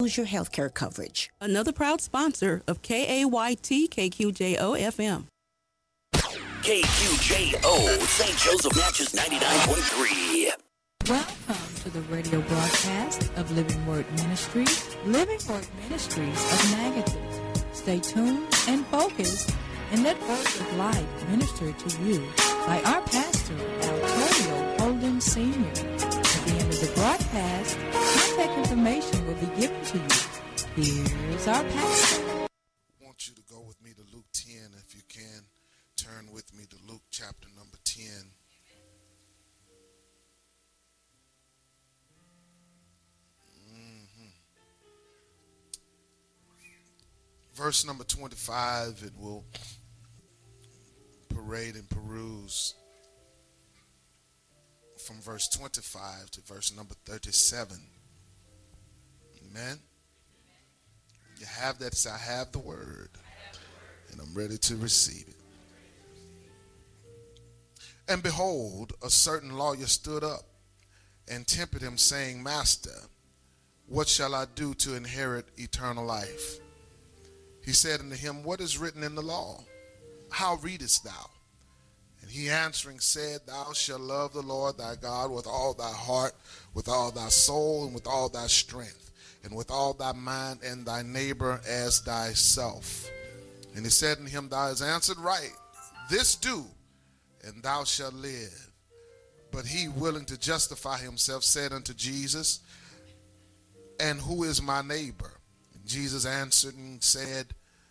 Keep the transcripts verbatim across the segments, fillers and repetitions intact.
Lose your health care coverage. Another proud sponsor of K A Y T K Q J O F M. K Q J O, Saint Joseph Natchez ninety-nine point three. Welcome to the radio broadcast of Living Word Ministries, Living Word Ministries of Natchez. Stay tuned and focused, and let words of life minister to you by our pastor, Antonio Holden Senior At the end of the broadcast, contact information will be given to you. Here's our pastor. I want you to go with me to Luke ten, if you can. Turn with me to Luke chapter number ten. Mm-hmm. Verse number twenty-five, it will parade and peruse from verse twenty-five to verse number thirty-seven. Amen. You have that, say, I have the word, and I'm ready to receive it. And behold, a certain lawyer stood up and tempted him, saying, Master, what shall I do to inherit eternal life? He said unto him, What is written in the law? How readest thou? And he answering said, Thou shalt love the Lord thy God with all thy heart, with all thy soul, and with all thy strength, and with all thy mind, and thy neighbor as thyself. And he said unto him, Thou hast answered right. This do, and thou shalt live. But he, willing to justify himself, said unto Jesus, And who is my neighbor? And Jesus answered and said,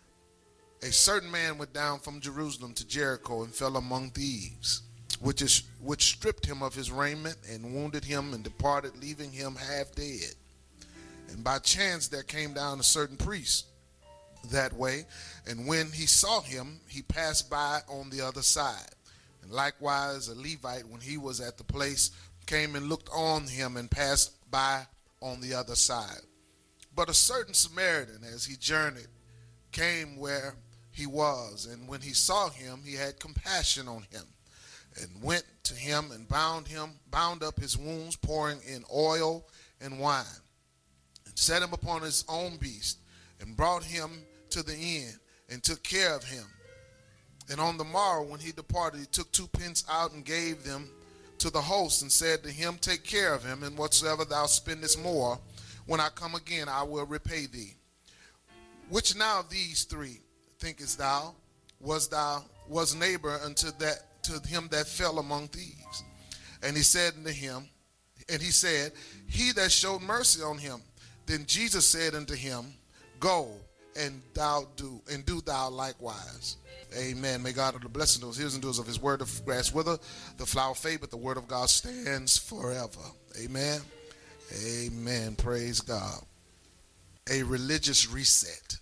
A certain man went down from Jerusalem to Jericho and fell among thieves, which is which stripped him of his raiment and wounded him and departed, leaving him half dead. And by chance there came down a certain priest that way, and when he saw him, he passed by on the other side. And likewise a Levite, when he was at the place, came and looked on him and passed by on the other side. But a certain Samaritan, as he journeyed, came where he was, and when he saw him, he had compassion on him, and went to him and bound him, bound up his wounds, pouring in oil and wine, and set him upon his own beast, and brought him to the inn, and took care of him. And on the morrow, when he departed, he took two pence out and gave them to the host, and said to him, Take care of him, and whatsoever thou spendest more, when I come again, I will repay thee. Which now of these three, thinkest thou, was thou was neighbor unto that to him that fell among thieves? And he said unto him, and he said, He that showed mercy on him. Then Jesus said unto him, Go and thou do, and do thou likewise. Amen. May God of the blessing those hearers and doers of his word, the grass wither, the flower fade, but the word of God stands forever. Amen. Amen. Praise God. A religious reset.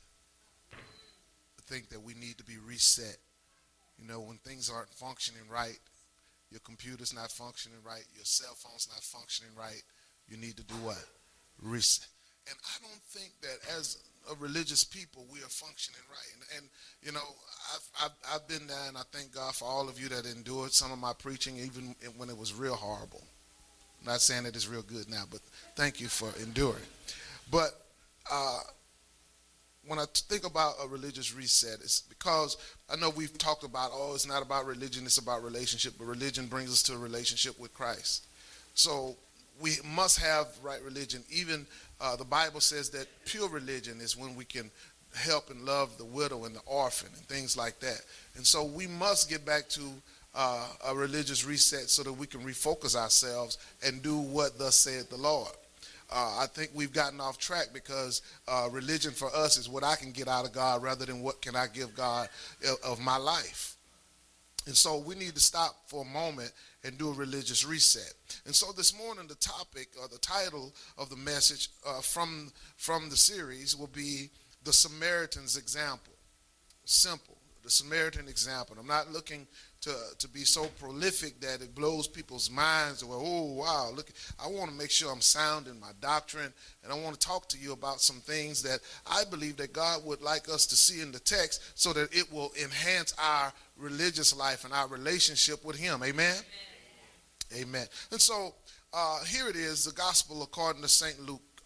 I think that we need to be reset. You know, when things aren't functioning right, your computer's not functioning right, your cell phone's not functioning right, you need to do what? Reset. And I don't think that as a religious people, we are functioning right. And, and you know, I've, I've, I've been there, and I thank God for all of you that endured some of my preaching, even when it was real horrible. I'm not saying that it's real good now, but thank you for enduring. But uh, when I think about a religious reset, it's because I know we've talked about, oh, it's not about religion, it's about relationship, but religion brings us to a relationship with Christ. So we must have right religion. Even uh, the Bible says that pure religion is when we can help and love the widow and the orphan and things like that. And so we must get back to uh, a religious reset so that we can refocus ourselves and do what thus saith the Lord. Uh, I think we've gotten off track because uh, religion for us is what I can get out of God rather than what can I give God of my life. And so we need to stop for a moment and do a religious reset. And so this morning the topic or the title of the message uh, from, from the series will be The Samaritan's Example. Simple. The Samaritan example. I'm not looking to to be so prolific that it blows people's minds. Well, oh, wow, look, I want to make sure I'm sound in my doctrine, and I want to talk to you about some things that I believe that God would like us to see in the text so that it will enhance our religious life and our relationship with him. Amen? Amen. Amen. And so uh, here it is, the gospel according to Saint Luke,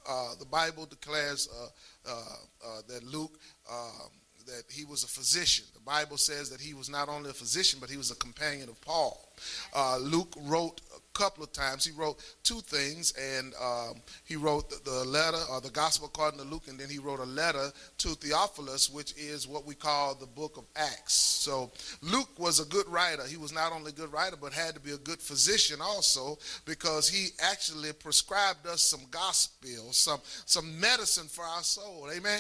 uh, the Bible declares uh, uh, uh, that Luke, uh, that he was a physician. The Bible says that he was not only a physician, but he was a companion of Paul. Uh, Luke wrote a couple of times. He wrote two things, and um, he wrote the, the letter, or the gospel according to Luke, and then he wrote a letter to Theophilus, which is what we call the book of Acts. So Luke was a good writer. He was not only a good writer, but had to be a good physician also, because he actually prescribed us some gospel, some, some medicine for our soul. Amen?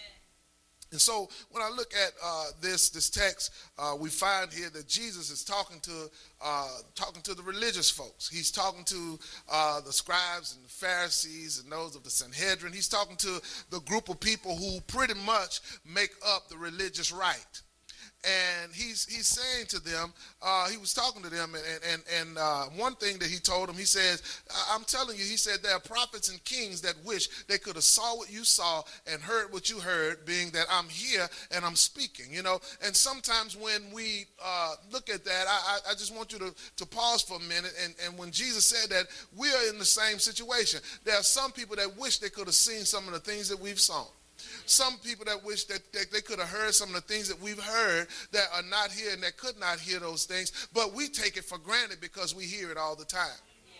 And so when I look at uh, this this text, uh, we find here that Jesus is talking to uh, talking to the religious folks. He's talking to uh, the scribes and the Pharisees and those of the Sanhedrin. He's talking to the group of people who pretty much make up the religious right. And he's he's saying to them, uh, he was talking to them, and and and uh, one thing that he told them, he says, "I'm telling you," he said, "there are prophets and kings that wish they could have saw what you saw and heard what you heard, being that I'm here and I'm speaking." You know, and sometimes when we uh, look at that, I, I just want you to, to pause for a minute. And, and when Jesus said that, we are in the same situation. There are some people that wish they could have seen some of the things that we've seen. Some people that wish that, that they could have heard some of the things that we've heard that are not here and that could not hear those things, but we take it for granted because we hear it all the time.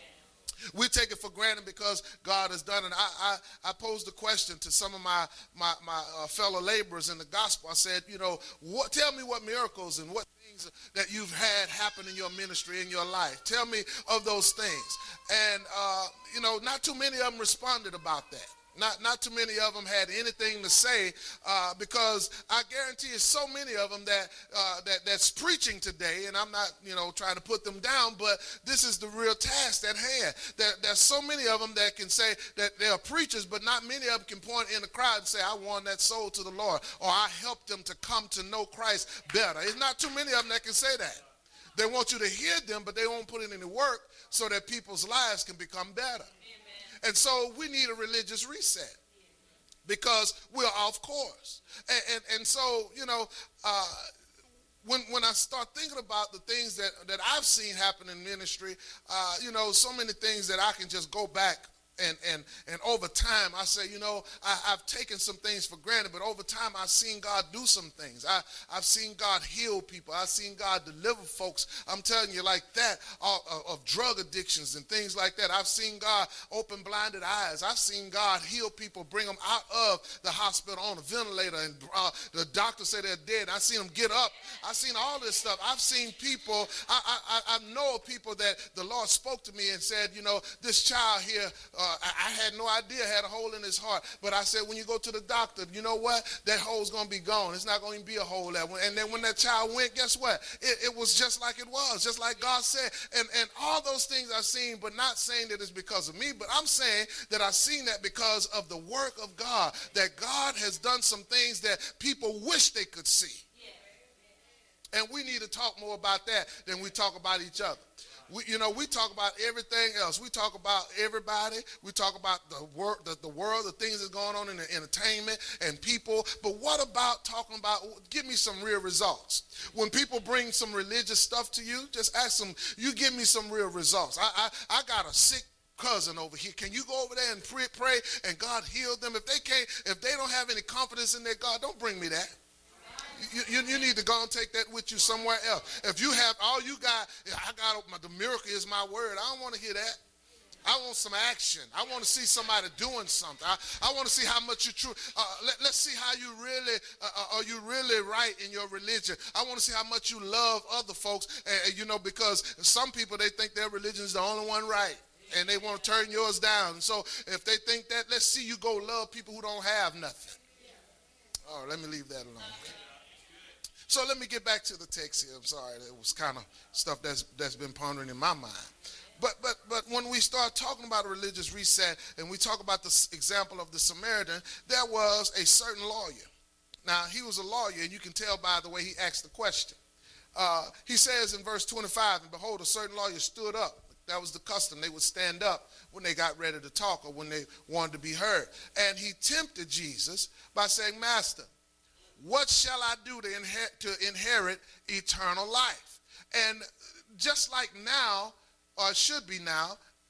We take it for granted because God has done it. I, I, I posed a question to some of my, my, my uh, fellow laborers in the gospel. I said, you know, what, tell me what miracles and what things that you've had happen in your ministry, in your life. Tell me of those things. And, uh, you know, not too many of them responded about that. Not not too many of them had anything to say, uh, because I guarantee you so many of them that, uh, that that's preaching today, and I'm not, you know, trying to put them down, but this is the real task at hand. There, there's so many of them that can say that they are preachers, but not many of them can point in the crowd and say, "I won that soul to the Lord," or "I helped them to come to know Christ better." It's not too many of them that can say that. They want you to hear them, but they won't put in any work so that people's lives can become better. And so we need a religious reset because we're off course. And, and, and so, you know, uh, when, when I start thinking about the things that, that I've seen happen in ministry, uh, you know, so many things that I can just go back And, and, and over time, I say, you know, I, I've taken some things for granted, but over time, I've seen God do some things. I, I've seen God heal people. I've seen God deliver folks, I'm telling you, like that, of, of drug addictions and things like that. I've seen God open blinded eyes. I've seen God heal people, bring them out of the hospital on a ventilator, and uh, the doctor say they're dead. I've seen them get up. I've seen all this stuff. I've seen people, I, I, I know of people that the Lord spoke to me and said, you know, this child here, uh, Uh, I, I had no idea had a hole in his heart. But I said, when you go to the doctor, you know what? That hole's going to be gone. It's not going to be a hole there. And then when that child went, guess what? It, it was just like it was, just like God said. And, and all those things I've seen, but not saying that it's because of me, but I'm saying that I've seen that because of the work of God, that God has done some things that people wish they could see. And we need to talk more about that than we talk about each other. We, you know, we talk about everything else. We talk about everybody. We talk about the, wor- the, the world, the things that's going on in the entertainment and people. But what about talking about, give me some real results. When people bring some religious stuff to you, just ask them, you give me some real results. I, I, I got a sick cousin over here. Can you go over there and pray, pray and God heal them? If they can't, if they don't have any confidence in their God, don't bring me that. You, you, you need to go and take that with you somewhere else. If you have all you got, I got my, the miracle is my word. I don't want to hear that. I want some action. I want to see somebody doing something. I, I want to see how much you true. Uh, let, let's see how you really, uh, are you really right in your religion? I want to see how much you love other folks, uh, you know, because some people, they think their religion is the only one right. And they want to turn yours down. So if they think that, let's see you go love people who don't have nothing. All right, let me leave that alone. So let me get back to the text here. I'm sorry, it was kind of stuff that's that's been pondering in my mind. But but but when we start talking about a religious reset and we talk about the example of the Samaritan, there was a certain lawyer. Now, he was a lawyer, and you can tell by the way he asked the question. Uh, he says in verse twenty-five, and behold, a certain lawyer stood up. That was the custom. They would stand up when they got ready to talk or when they wanted to be heard. And he tempted Jesus by saying, Master, what shall I do to inherit, to inherit eternal life? And just like now, or it should be now,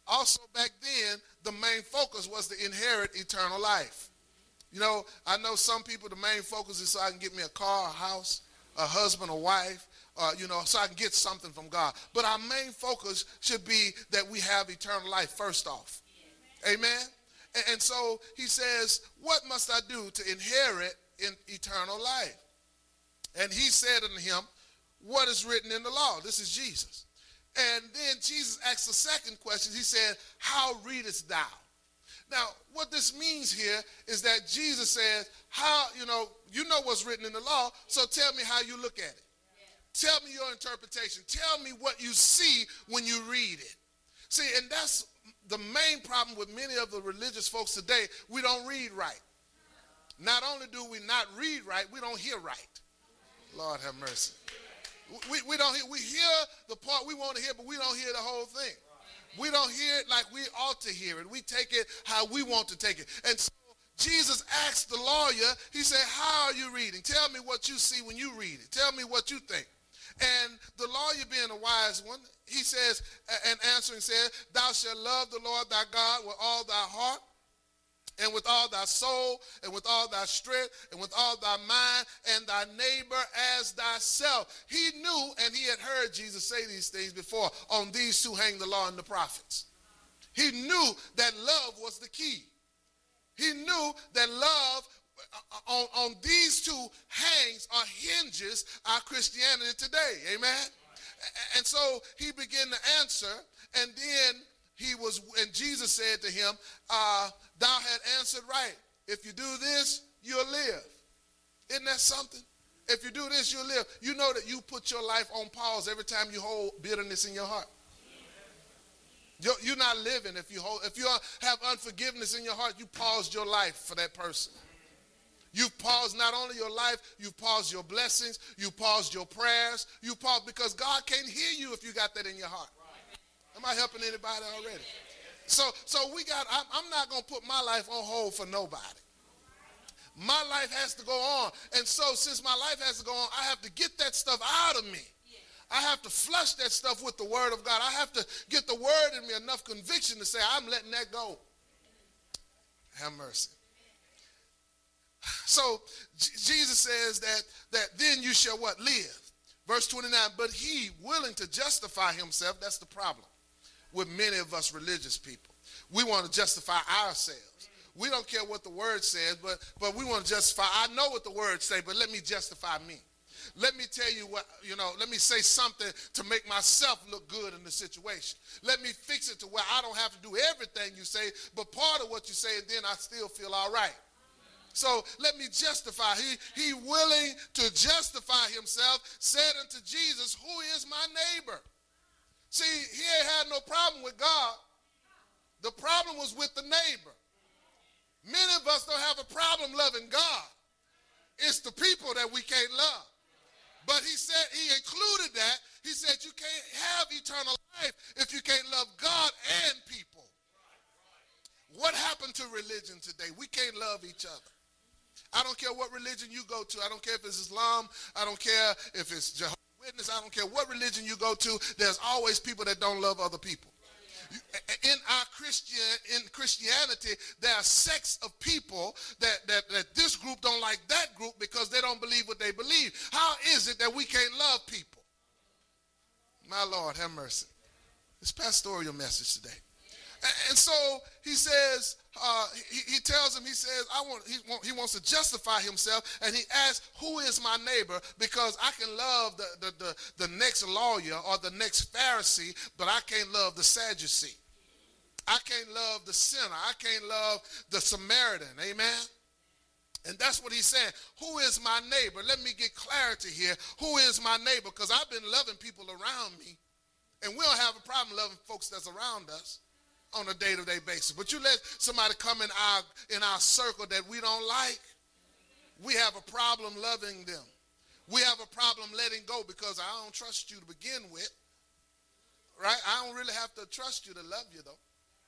Also back then, the main focus was to inherit eternal life. You know, I know some people, the main focus is so I can get me a car, a house, a husband, a wife, uh, you know, so I can get something from God. But our main focus should be that we have eternal life first off. Amen? And, and so he says, what must I do to inherit in eternal life? And he said unto him, what is written in the law? This is Jesus. And then Jesus asked the second question. He said, how readest thou? Now, what this means here is that Jesus says, how, you know, you know what's written in the law, so tell me how you look at it. Yeah. Tell me your interpretation. Tell me what you see when you read it. See, and that's the main problem with many of the religious folks today. We don't read right. Not only do we not read right, we don't hear right. Lord have mercy. We, we don't hear, we hear the part we want to hear, but we don't hear the whole thing. We don't hear it like we ought to hear it. We take it how we want to take it. And so Jesus asked the lawyer, he said, how are you reading? Tell me what you see when you read it. Tell me what you think. And the lawyer, being a wise one, he says, and answering said, thou shalt love the Lord thy God with all thy heart, and with all thy soul, and with all thy strength, and with all thy mind, and thy neighbor as thyself. He knew, and he had heard Jesus say these things before, on these two hang the law and the prophets. He knew that love was the key. He knew that love on, on these two hangs or hinges our Christianity today. Amen? And so he began to answer, and then he was, and Jesus said to him, uh, thou had answered right. If you do this, you'll live. Isn't that something? If you do this, you'll live. You know that you put your life on pause every time you hold bitterness in your heart. You're, you're not living if you hold, if you have unforgiveness in your heart, you paused your life for that person. You've paused not only your life, you've paused your blessings, you paused your prayers, you paused because God can't hear you if you got that in your heart. Am I helping anybody already? So, so we got, I'm, I'm not going to put my life on hold for nobody. My life has to go on. And so since my life has to go on, I have to get that stuff out of me. I have to flush that stuff with the word of God. I have to get the word in me enough conviction to say, I'm letting that go. Have mercy. So J- Jesus says that, that then you shall what? Live. Verse twenty-nine, but he willing to justify himself, that's the problem with many of us religious people. We want to justify ourselves. We don't care what the word says, but, but we want to justify. I know what the words say, but let me justify me. Let me tell you what, you know, let me say something to make myself look good in the situation. Let me fix it to where I don't have to do everything you say, but part of what you say, and then I still feel all right. So let me justify. He, he willing to justify himself, said unto Jesus, who is my neighbor? See, he ain't had no problem with God. The problem was with the neighbor. Many of us don't have a problem loving God. It's the people that we can't love. But he said, he included that. He said you can't have eternal life if you can't love God and people. What happened to religion today? We can't love each other. I don't care what religion you go to. I don't care if it's Islam. I don't care if it's Jehovah's Witness. I don't care what religion you go to. There's always people that don't love other people. In our Christian, in Christianity, there are sects of people that, that, that this group don't like that group because they don't believe what they believe. How is it that we can't love people? My Lord, have mercy. It's pastoral message today. And so he says, uh, he, he tells him, he says, I want, he, want, he wants to justify himself, and he asks, who is my neighbor? Because I can love the, the, the, the next lawyer or the next Pharisee, but I can't love the Sadducee. I can't love the sinner. I can't love the Samaritan. Amen? And that's what he's saying. Who is my neighbor? Let me get clarity here. Who is my neighbor? Because I've been loving people around me, and we don't have a problem loving folks that's around us on a day-to-day basis. But you let somebody come in our in our circle that we don't like, we have a problem loving them. We have a problem letting go because I don't trust you to begin with. Right? I don't really have to trust you to love you, though.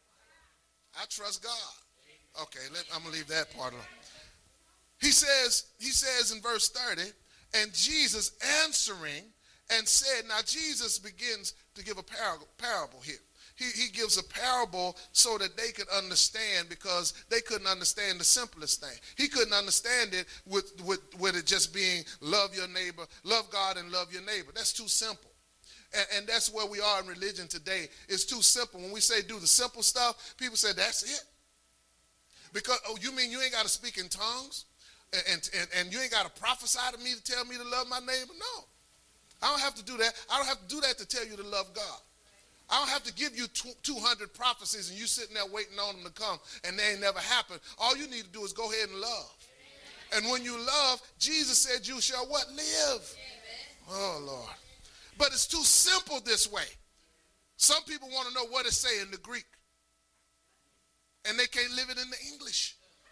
I trust God. Okay, let, I'm going to leave that part alone. He says, he says in verse thirty, and Jesus answering and said, now Jesus begins to give a parable, parable here. he, he gives a parable so that they could understand, because they couldn't understand the simplest thing. He couldn't understand it with, with, with it just being love your neighbor, love God and love your neighbor. That's too simple. And, and that's where we are in religion today. It's too simple. When we say do the simple stuff, people say that's it. Because, oh, you mean you ain't got to speak in tongues? And, and, and you ain't got to prophesy to me to tell me to love my neighbor? No. I don't have to do that. I don't have to do that to tell you to love God. I don't have to give you two hundred prophecies and you sitting there waiting on them to come and they ain't never happened. All you need to do is go ahead and love. And when you love, Jesus said you shall what? Live. Oh, Lord. But it's too simple this way. Some people want to know what it say in the Greek. And they can't live it in the English.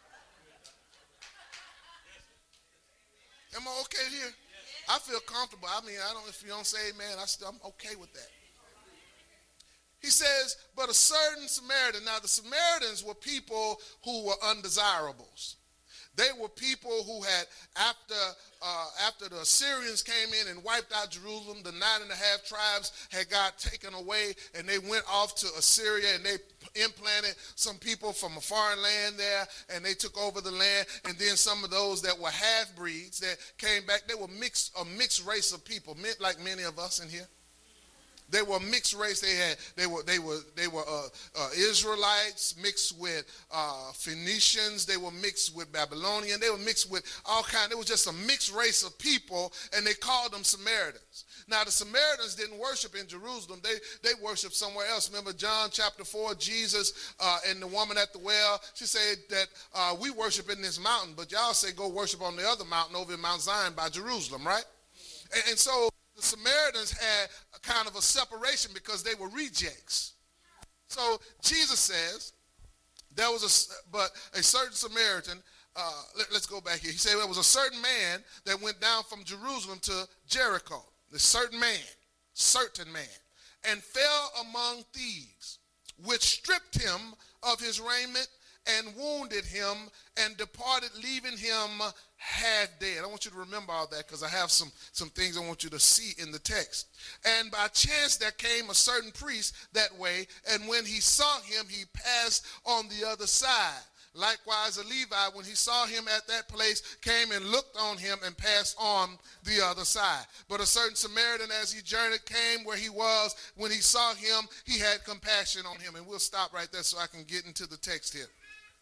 Am I okay here? I feel comfortable. I mean, I don't, if you don't say amen, I still, I'm okay with that. He says, but a certain Samaritan. Now, the Samaritans were people who were undesirables. They were people who had, after uh, after the Assyrians came in and wiped out Jerusalem, the nine and a half tribes had got taken away, and they went off to Assyria, and they implanted some people from a foreign land there, and they took over the land. And then some of those that were half-breeds that came back, they were mixed, a mixed race of people, like many of us in here. They were mixed race. They had they were they were they were uh, uh, Israelites mixed with uh, Phoenicians. They were mixed with Babylonian. They were mixed with all kind. It was just a mixed race of people, and they called them Samaritans. Now the Samaritans didn't worship in Jerusalem. They they worshiped somewhere else. Remember John chapter four, Jesus uh, and the woman at the well. She said that uh, we worship in this mountain, but y'all say go worship on the other mountain over in Mount Zion by Jerusalem, right? And, and so the Samaritans had a kind of a separation because they were rejects. So Jesus says there was a, but a certain Samaritan, uh, let, let's go back here. He said there was a certain man that went down from Jerusalem to Jericho. The certain man, certain man, and fell among thieves, which stripped him of his raiment and wounded him and departed, leaving him half dead. I want you to remember all that because I have some, some things I want you to see in the text. And by chance there came a certain priest that way, and when he saw him, he passed on the other side. Likewise, a Levite, when he saw him at that place, came and looked on him and passed on the other side. But a certain Samaritan, as he journeyed, came where he was. When he saw him, he had compassion on him. And we'll stop right there so I can get into the text here.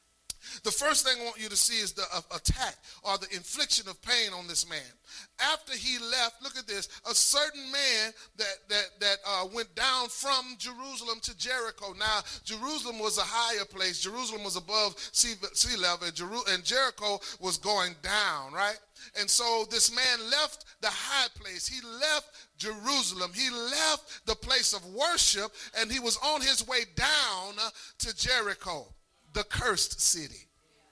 The first thing I want you to see is the uh, attack or the infliction of pain on this man. After he left, look at this, a certain man that that that uh, went down from Jerusalem to Jericho. Now, Jerusalem was a higher place. Jerusalem was above sea, sea level, and, Jeru- and Jericho was going down, right? And so this man left the high place. He left Jerusalem. He left the place of worship, and he was on his way down to Jericho, the cursed city.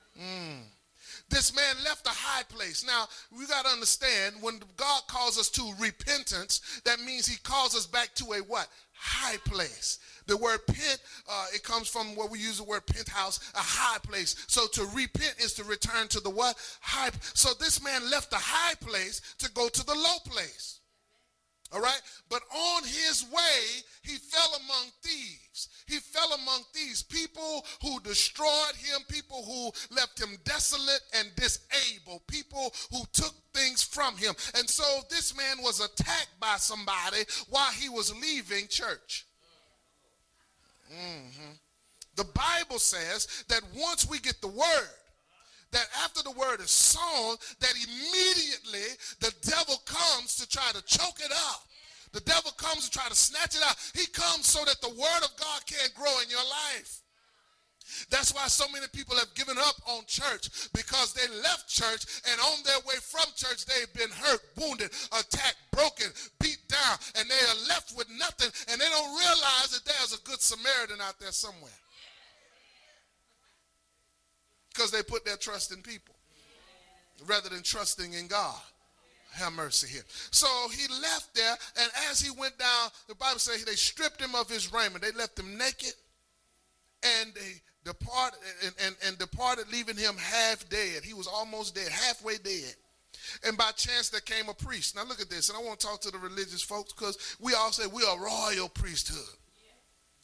Mm. This man left a high place. Now, we got to understand, when God calls us to repentance, that means he calls us back to a what? High place. The word pent, uh, it comes from where we use the word penthouse, a high place. So to repent is to return to the what? High. So this man left the high place to go to the low place. All right? But on his way, he fell among thieves. He fell among thieves, people who destroyed him, people who left him desolate and disabled, people who took things from him. And so this man was attacked by somebody while he was leaving church. Mm-hmm. The Bible says that once we get the word, that after the word is sown, that immediately the devil comes to try to choke it up. The devil comes to try to snatch it out. He comes so that the word of God can't grow in your life. That's why so many people have given up on church, because they left church, and on their way from church, they've been hurt, wounded, attacked, broken, beat down, and they are left with nothing, and they don't realize that there's a good Samaritan out there somewhere. Because they put their trust in people rather than trusting in God. Have mercy here. So he left there, and as he went down, the Bible says they stripped him of his raiment. They left him naked, and they departed and, and, and departed, leaving him half dead. He was almost dead, halfway dead. And by chance there came a priest. Now look at this, and I want to talk to the religious folks, because we all say we are a royal priesthood.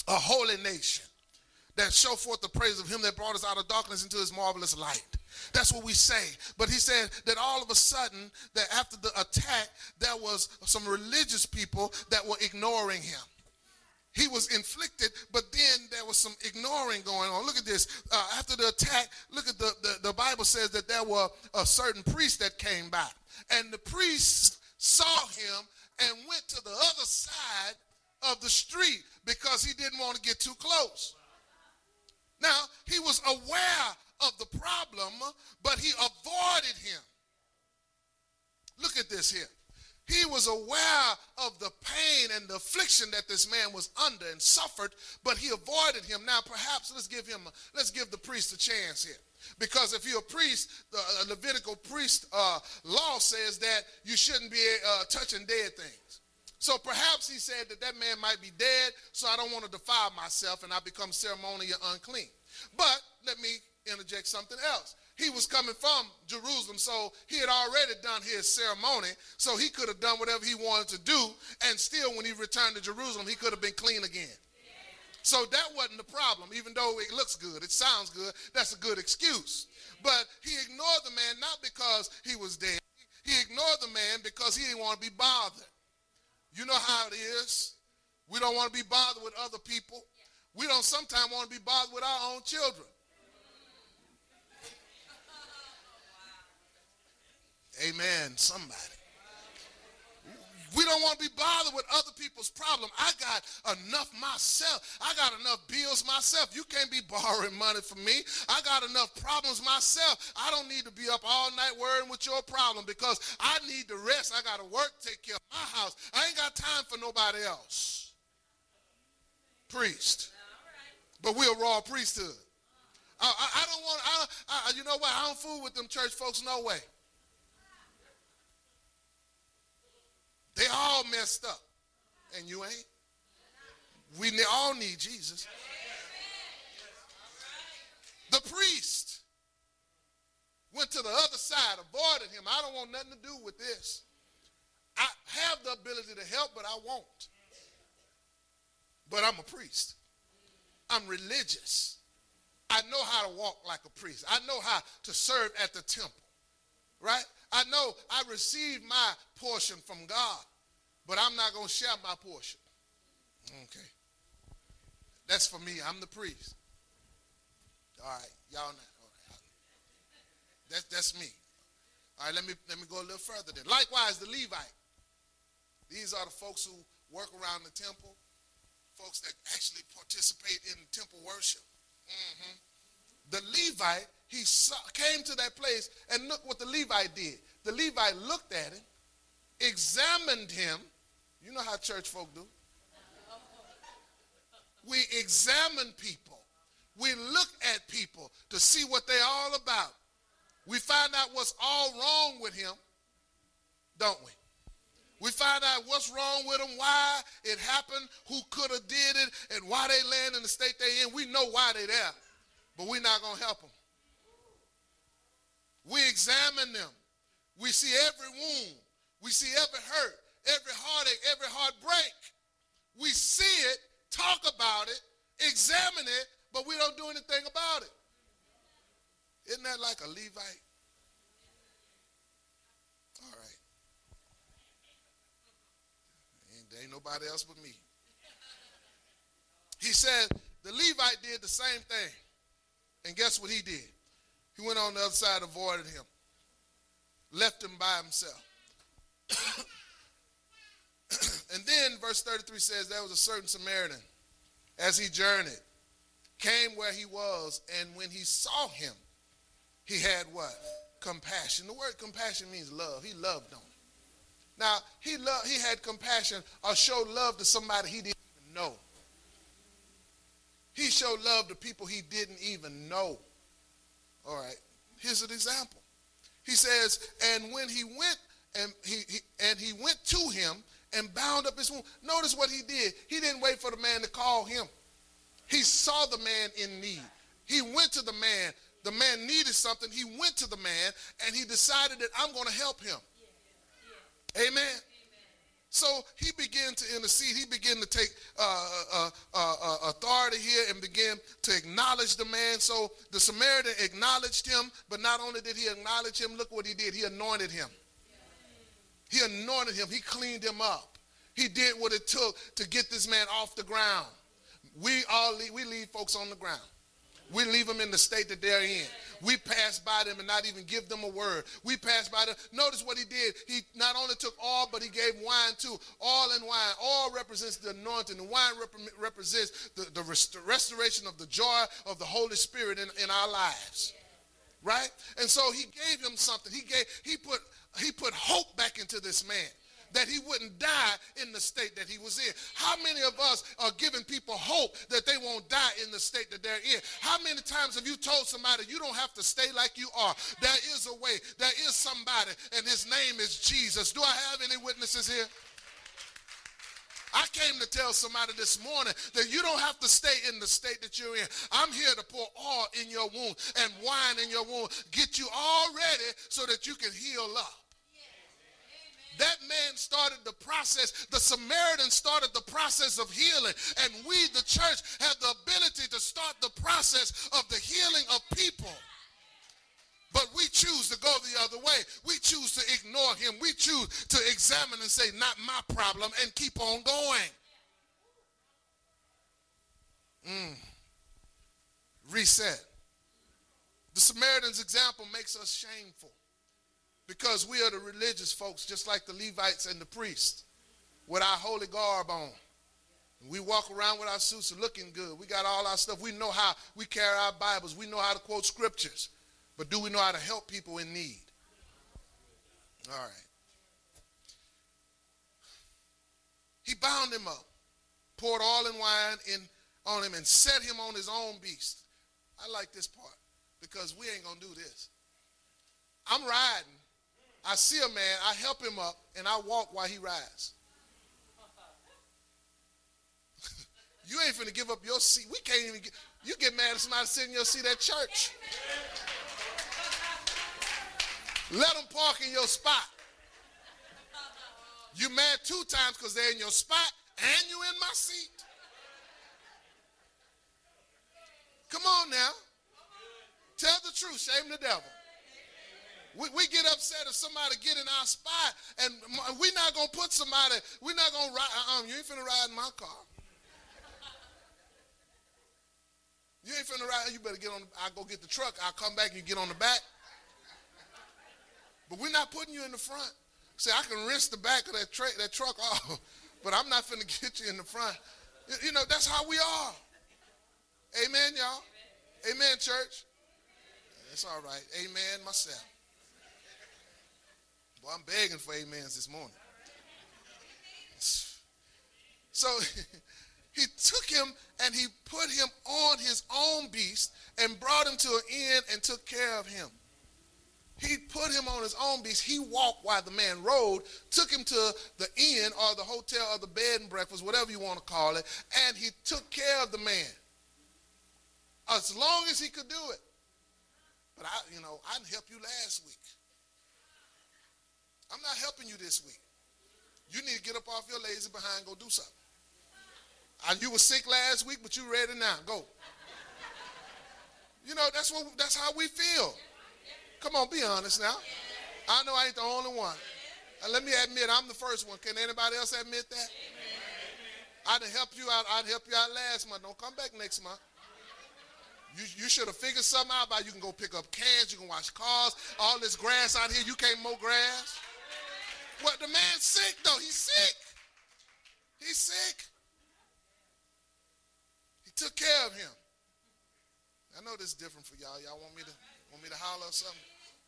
a holy nation that show forth the praise of him that brought us out of darkness into his marvelous light. That's what we say. But he said that all of a sudden, that after the attack, there was some religious people that were ignoring him. He was inflicted, but then there was some ignoring going on. Look at this. Uh, after the attack, look at the, the, the Bible says that there were a certain priest that came by. And the priest saw him and went to the other side of the street because he didn't want to get too close. Now, he was aware of the problem, but he avoided him. Look at this here. He was aware of the pain and the affliction that this man was under and suffered, but he avoided him. Now, perhaps let's give him, a, let's give the priest a chance here. Because if you're a priest, the Levitical priest uh, law says that you shouldn't be uh, touching dead things. So perhaps he said that that man might be dead, so I don't want to defile myself and I become ceremonially unclean. But let me interject something else. He was coming from Jerusalem, so he had already done his ceremony, so he could have done whatever he wanted to do, and still when he returned to Jerusalem, he could have been clean again. So that wasn't the problem. Even though it looks good, it sounds good, that's a good excuse. But he ignored the man not because he was dead. He ignored the man because he didn't want to be bothered. You know how it is. We don't want to be bothered with other people. We don't sometimes want to be bothered with our own children. Amen, somebody. We don't want to be bothered with other people's problems. I got enough myself. I got enough bills myself. You can't be borrowing money from me. I got enough problems myself. I don't need to be up all night worrying with your problem because I need to rest. I got to work, take care of my house. I ain't got time for nobody else. Priest. But we're a raw priesthood. I, I, I don't want, I, I, you know what, I don't fool with them church folks, no way. They all messed up, and you ain't. We all need Jesus. The priest went to the other side, avoided him. I don't want nothing to do with this. I have the ability to help, but I won't. But I'm a priest. I'm religious. I know how to walk like a priest. I know how to serve at the temple, right? I know I received my portion from God, but I'm not going to share my portion. Okay. That's for me. I'm the priest. All right. Y'all know. Okay. That's, that's me. All right, let me, let me go a little further then. Likewise, the Levite. These are the folks who work around the temple, folks that actually participate in temple worship. Mm-hmm. The Levite, he saw, came to that place, and look what the Levite did. The Levite looked at him, examined him. You know how church folk do. We examine people. We look at people to see what they're all about. We find out what's all wrong with him, don't we? We find out what's wrong with them, why it happened, who could have did it, and why they land in the state they're in. We know why they're there, but we're not going to help them. We examine them. We see every wound. We see every hurt, every heartache, every heartbreak. We see it, talk about it, examine it, but we don't do anything about it. Isn't that like a Levite? All right. Ain't, there ain't nobody else but me. He said the Levite did the same thing. And guess what he did? He went on the other side, avoided him. Left him by himself. And then verse thirty-three says there was a certain Samaritan, as he journeyed, came where he was, and when he saw him, he had what? Compassion. The word compassion means love. He loved on him. Now, he loved, he had compassion or showed love to somebody he didn't even know. He showed love to people he didn't even know. All right. Here's an example. He says, and when he went and he, he and he went to him and bound up his wound. Notice what he did. He didn't wait for the man to call him. He saw the man in need. He went to the man. The man needed something. He went to the man and he decided that I'm going to help him. Yeah, yeah. Amen. Amen. So he began to intercede. He began to take uh, uh, uh, uh, authority here and began to acknowledge the man. So the Samaritan acknowledged him, but not only did he acknowledge him, look what he did. He anointed him. He anointed him. He cleaned him up. He did what it took to get this man off the ground. We all leave, we leave folks on the ground. We leave them in the state that they're in. We pass by them and not even give them a word. We pass by them. Notice what he did. He not only took oil, but he gave wine too. Oil and wine. Oil represents the anointing. The wine rep represents the, the rest restoration of the joy of the Holy Spirit in, in our lives. Right? And so he gave him something. He gave, he put, he put hope back into this man, that he wouldn't die in the state that he was in. How many of us are giving people hope that they won't die in the state that they're in? How many times have you told somebody you don't have to stay like you are? There is a way. There is somebody, and his name is Jesus. Do I have any witnesses here? I came to tell somebody this morning that you don't have to stay in the state that you're in. I'm here to pour oil in your wound and wine in your wound, get you all ready so that you can heal up. That man started the process. The Samaritan started the process of healing. And we, the church, have the ability to start the process of the healing of people. But we choose to go the other way. We choose to ignore him. We choose to examine and say, not my problem, and keep on going. Mm. Reset. The Samaritan's example makes us shameful, because we are the religious folks, just like the Levites and the priests, with our holy garb on. We walk around with our suits looking good. We got all our stuff. We know how we carry our Bibles. We know how to quote scriptures. But do we know how to help people in need? All right. He bound him up, poured oil and wine in on him, and set him on his own beast. I like this part, because we ain't going to do this. I'm riding. I see a man, I help him up, and I walk while he rides. You ain't finna give up your seat. We can't even get, you get mad at somebody sitting in your seat at church. Let them park in your spot. You mad two times because they're in your spot and you in my seat. Come on now. Tell the truth, shame the devil. We, we get upset if somebody get in our spot, and we're not going to put somebody, we're not going to ride, uh-uh, you ain't finna ride in my car. You ain't finna ride, you better get on, the, I'll go get the truck, I'll come back and you get on the back. But we're not putting you in the front. See, I can rinse the back of that, tra that truck off, but I'm not finna get you in the front. You, you know, that's how we are. Amen, y'all. Amen. Amen, church. It's all right. Amen myself. Well, I'm begging for amens this morning. So he took him and he put him on his own beast and brought him to an inn and took care of him. He put him on his own beast. He walked while the man rode, took him to the inn or the hotel or the bed and breakfast, whatever you want to call it, and he took care of the man as long as he could do it. But I, you know, I didn't help you last week. I'm not helping you this week. You need to get up off your lazy behind and go do something. And you were sick last week, but you ready now. Go. You know, that's what that's how we feel. Come on, be honest now. I know I ain't the only one. And let me admit, I'm the first one. Can anybody else admit that? I done helped you out. I'd help you out last month. Don't come back next month. You, you should have figured something out about you can go pick up cans, you can wash cars, all this grass out here, you can't mow grass. What, the man's sick though, he's sick. He's sick. He took care of him. I know this is different for y'all. Y'all want me to want me to holler or something?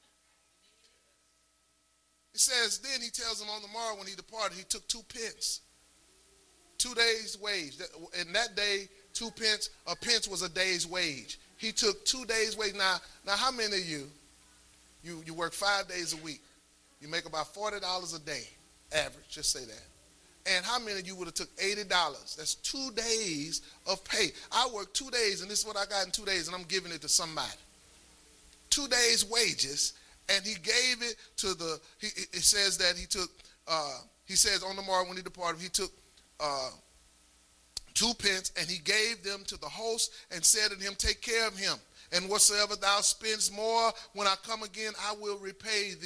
It says, then he tells him on the morrow when he departed, he took two pence. Two days' wage. In that day, two pence, a pence was a day's wage. He took two days' wage. Now, now how many of you, you, you work five days a week? You make about forty dollars a day, average, just say that. And how many of you would have took eighty dollars? That's two days of pay. I worked two days, and this is what I got in two days, and I'm giving it to somebody. Two days' wages, and he gave it to the, he, it says that he took, uh, he says, on the morrow when he departed, he took uh, two pence, and he gave them to the host, and said unto him, take care of him, and whatsoever thou spendest more, when I come again, I will repay thee.